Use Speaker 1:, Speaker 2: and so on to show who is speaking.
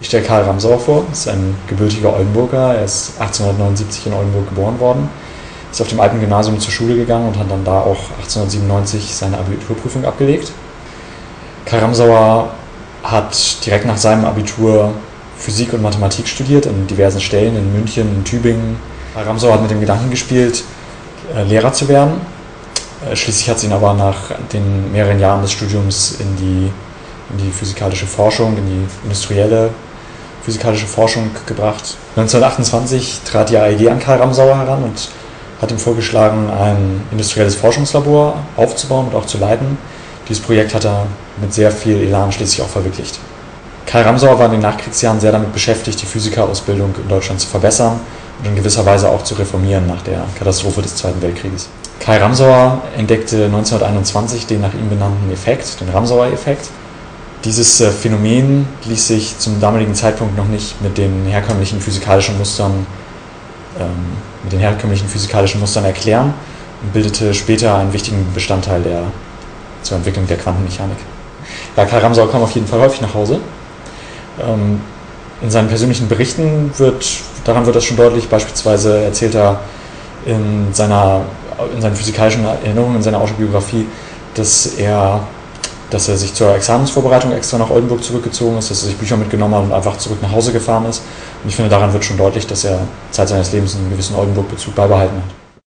Speaker 1: Ich stelle Karl Ramsauer vor, ist ein gebürtiger Oldenburger. Er ist 1879 in Oldenburg geboren worden, ist auf dem Alten Gymnasium zur Schule gegangen und hat dann da auch 1897 seine Abiturprüfung abgelegt. Karl Ramsauer hat direkt nach seinem Abitur Physik und Mathematik studiert an diversen Stellen in München, in Tübingen. Karl Ramsauer hat mit dem Gedanken gespielt, Lehrer zu werden. Schließlich hat sie ihn aber nach den mehreren Jahren des Studiums in die physikalische Forschung, in die industrielle physikalische Forschung gebracht. 1928 trat die AEG an Karl Ramsauer heran und hat ihm vorgeschlagen, ein industrielles Forschungslabor aufzubauen und auch zu leiten. Dieses Projekt hat er mit sehr viel Elan schließlich auch verwirklicht. Karl Ramsauer war in den Nachkriegsjahren sehr damit beschäftigt, die Physikerausbildung in Deutschland zu verbessern und in gewisser Weise auch zu reformieren nach der Katastrophe des Zweiten Weltkrieges. Karl Ramsauer entdeckte 1921 den nach ihm benannten Effekt, den Ramsauer-Effekt. Dieses Phänomen ließ sich zum damaligen Zeitpunkt noch nicht mit den herkömmlichen physikalischen Mustern erklären und bildete später einen wichtigen Bestandteil zur Entwicklung der Quantenmechanik. Ja, Karl Ramsauer kam auf jeden Fall häufig nach Hause. In seinen persönlichen Berichten daran wird das schon deutlich. Beispielsweise erzählt er in seinen physikalischen Erinnerungen, in seiner Autobiografie, dass er sich zur Examensvorbereitung extra nach Oldenburg zurückgezogen ist, dass er sich Bücher mitgenommen hat und einfach zurück nach Hause gefahren ist. Und ich finde, daran wird schon deutlich, dass er Zeit seines Lebens einen gewissen Oldenburg-Bezug beibehalten hat.